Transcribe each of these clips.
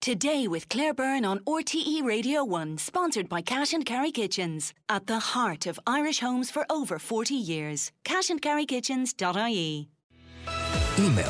Today with Claire Byrne on RTE Radio 1, sponsored by Cash and Carry Kitchens. At the heart of Irish homes for over 40 years. cashandcarrykitchens.ie. Email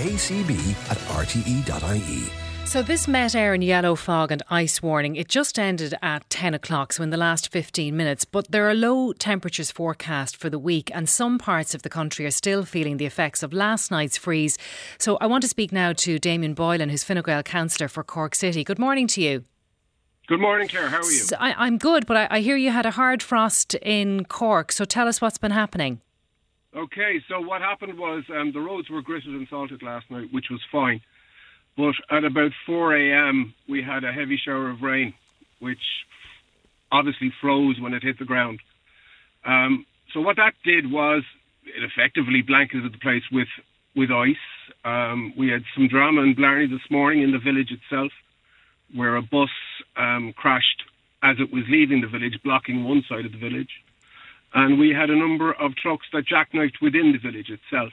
todaycb@rte.ie. So this Met Éireann yellow fog and ice warning, it just ended at 10 o'clock, so in the last 15 minutes. But there are low temperatures forecast for the week and some parts of the country are still feeling the effects of last night's freeze. So I want to speak now to Damien Boylan, who's Fine Gael councillor for Cork City. Good morning to you. Good morning, Claire. How are you? I'm good, but I hear you had a hard frost in Cork. So tell us what's been happening. Okay, so what happened was the roads were gritted and salted last night, which was fine. But at about 4 a.m, we had a heavy shower of rain, which obviously froze when it hit the ground. So what that did was it effectively blanketed the place with ice. We had some drama in Blarney this morning in the village itself, where a bus crashed as it was leaving the village, blocking one side of the village. And we had a number of trucks that jackknifed within the village itself.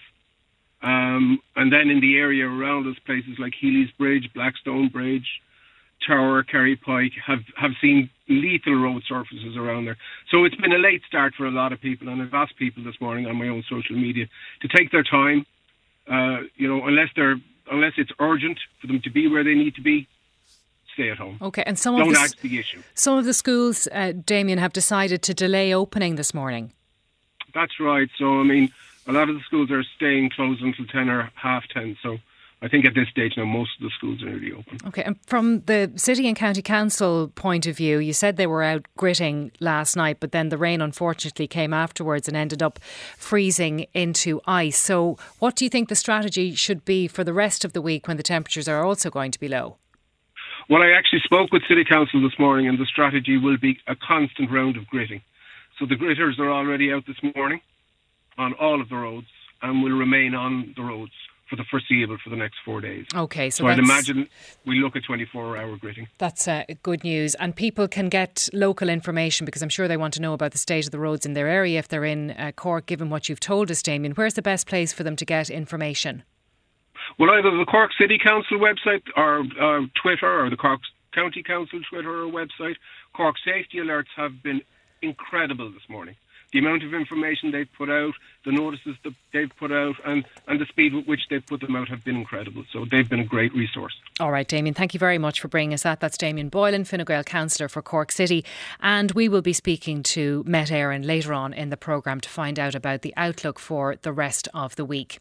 And then in the area around us, places like Healy's Bridge, Blackstone Bridge, Tower, Kerry Pike have seen lethal road surfaces around there. So it's been a late start for a lot of people, and I've asked people this morning on my own social media to take their time. Unless it's urgent for them to be where they need to be, stay at home. Okay, and don't add to the issue. Some of the schools, Damien, have decided to delay opening this morning. That's right. So, a lot of the schools are staying closed until 10 or half 10. So I think at this stage now most of the schools are nearly open. Okay, and from the City and County Council point of view, you said they were out gritting last night, but then the rain unfortunately came afterwards and ended up freezing into ice. So what do you think the strategy should be for the rest of the week when the temperatures are also going to be low? Well, I actually spoke with City Council this morning, and the strategy will be a constant round of gritting. So the gritters are already out this morning on all of the roads and will remain on the roads for the foreseeable for the next 4 days. Okay, so I'd imagine we look at 24-hour gritting. That's good news. And people can get local information because I'm sure they want to know about the state of the roads in their area if they're in Cork, given what you've told us, Damien. Where's the best place for them to get information? Well, either the Cork City Council website or Twitter, or the Cork County Council Twitter or website. Cork Safety Alerts have been incredible this morning. The amount of information they've put out, the notices that they've put out, and the speed with which they've put them out have been incredible. So they've been a great resource. All right, Damien, thank you very much for bringing us that. That's Damien Boylan, Fine Gael councillor for Cork City. And we will be speaking to Met Éireann later on in the programme to find out about the outlook for the rest of the week.